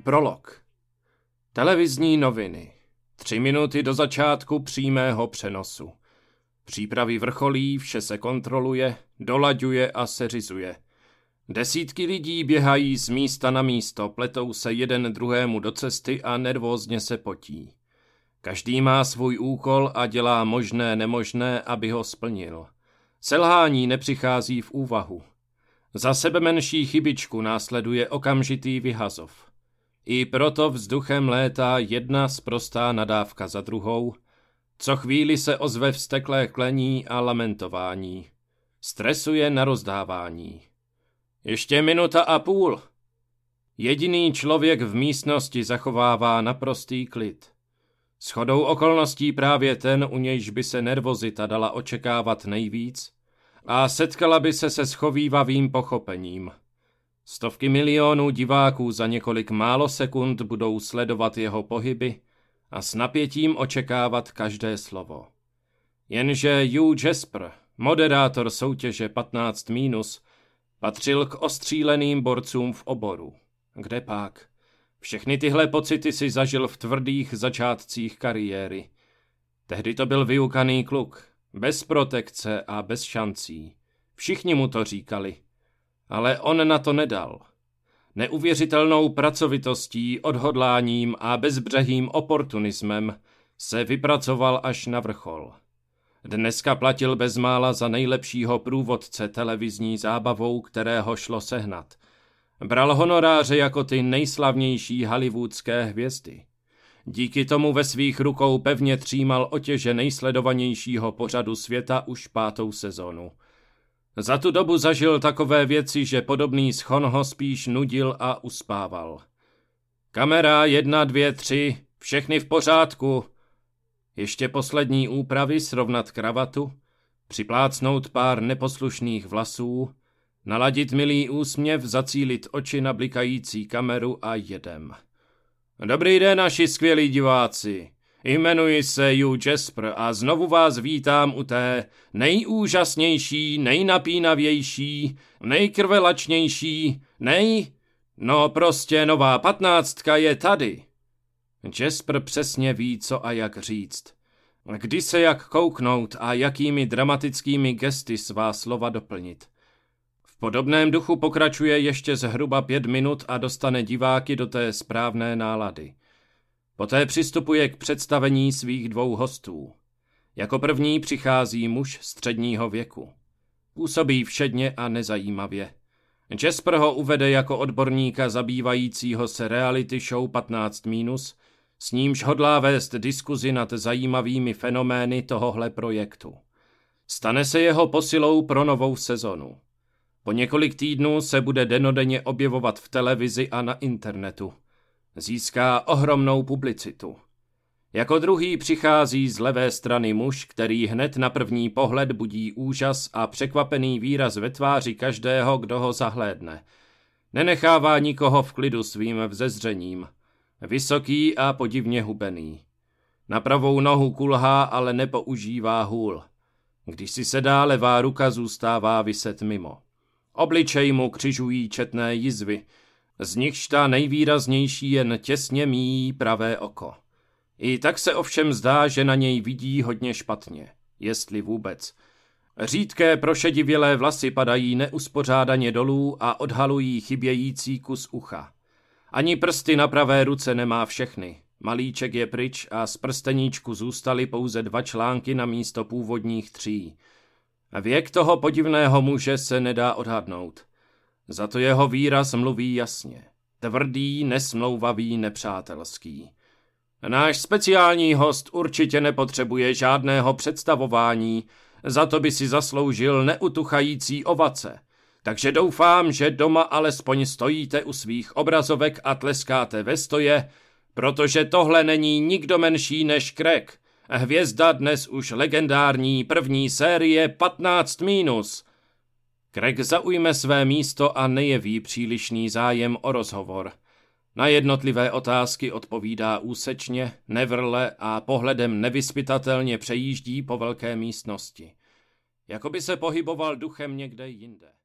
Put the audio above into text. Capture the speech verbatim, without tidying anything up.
Prolog. Televizní noviny. Tři minuty do začátku přímého přenosu. Přípravy vrcholí, vše se kontroluje, dolaďuje a seřizuje. Desítky lidí běhají z místa na místo, pletou se jeden druhému do cesty a nervózně se potí. Každý má svůj úkol a dělá možné nemožné, aby ho splnil. Selhání nepřichází v úvahu. Za sebe menší chybičku následuje okamžitý vyhazov. I proto vzduchem létá jedna sprostá nadávka za druhou, co chvíli se ozve vzteklé klení a lamentování. Stresuje na rozdávání. Ještě minuta a půl. Jediný člověk v místnosti zachovává naprostý klid. Shodou okolností právě ten, u nějž by se nervozita dala očekávat nejvíc, a setkala by se se schovívavým pochopením. Stovky milionů diváků za několik málo sekund budou sledovat jeho pohyby a s napětím očekávat každé slovo. Jenže Hugh Jasper, moderátor soutěže patnáct mínus, patřil k ostříleným borcům v oboru. Kde pak? Všechny tyhle pocity si zažil v tvrdých začátcích kariéry. Tehdy to byl vyukaný kluk, bez protekce a bez šancí. Všichni mu to říkali. Ale on na to nedal. Neuvěřitelnou pracovitostí, odhodláním a bezbřehým oportunismem se vypracoval až na vrchol. Dneska platil bezmála za nejlepšího průvodce televizní zábavou, kterého šlo sehnat. Bral honoráře jako ty nejslavnější hollywoodské hvězdy. Díky tomu ve svých rukou pevně třímal otěže nejsledovanějšího pořadu světa už pátou sezonu. Za tu dobu zažil takové věci, že podobný schon ho spíš nudil a uspával. Kamera jedna, dvě, tři, všechny v pořádku. Ještě poslední úpravy, srovnat kravatu, připlácnout pár neposlušných vlasů, naladit milý úsměv, zacílit oči na blikající kameru a jedem. Dobrý den, naši skvělí diváci. Jmenuji se Hugh Jasper a znovu vás vítám u té nejúžasnější, nejnapínavější, nejkrvelačnější, nej... No prostě nová patnáctka je tady. Jasper přesně ví, co a jak říct. Kdy se jak kouknout a jakými dramatickými gesty svá slova doplnit. V podobném duchu pokračuje ještě zhruba pět minut a dostane diváky do té správné nálady. Poté přistupuje k představení svých dvou hostů. Jako první přichází muž středního věku. Působí všedně a nezajímavě. Jasper ho uvede jako odborníka zabývajícího se reality show patnáct mínus, s nímž hodlá vést diskuzi nad zajímavými fenomény tohohle projektu. Stane se jeho posilou pro novou sezonu. Po několik týdnů se bude dennodenně objevovat v televizi a na internetu. Získá ohromnou publicitu. Jako druhý přichází z levé strany muž, který hned na první pohled budí úžas a překvapený výraz ve tváři každého, kdo ho zahlédne. Nenechává nikoho v klidu svým vzezřením. Vysoký a podivně hubený. Na pravou nohu kulhá, ale nepoužívá hůl. Když si sedá, levá ruka zůstává viset mimo. Obličej mu křižují četné jizvy, z nichž ta nejvýraznější jen těsně míjí pravé oko. I tak se ovšem zdá, že na něj vidí hodně špatně, jestli vůbec. Řídké prošedivělé vlasy padají neuspořádaně dolů a odhalují chybějící kus ucha. Ani prsty na pravé ruce nemá všechny. Malíček je pryč a z prsteníčku zůstaly pouze dva články na místo původních tří. Věk toho podivného muže se nedá odhadnout. Za to jeho výraz mluví jasně. Tvrdý, nesmlouvavý, nepřátelský. Náš speciální host určitě nepotřebuje žádného představování, za to by si zasloužil neutuchající ovace. Takže doufám, že doma alespoň stojíte u svých obrazovek a tleskáte ve stoje, protože tohle není nikdo menší než Craig, hvězda dnes už legendární první série patnáct mínus. Craig zaujme své místo a nejeví přílišný zájem o rozhovor. Na jednotlivé otázky odpovídá úsečně, nevrle a pohledem nevyzpytatelně přejíždí po velké místnosti. Jako by se pohyboval duchem někde jinde.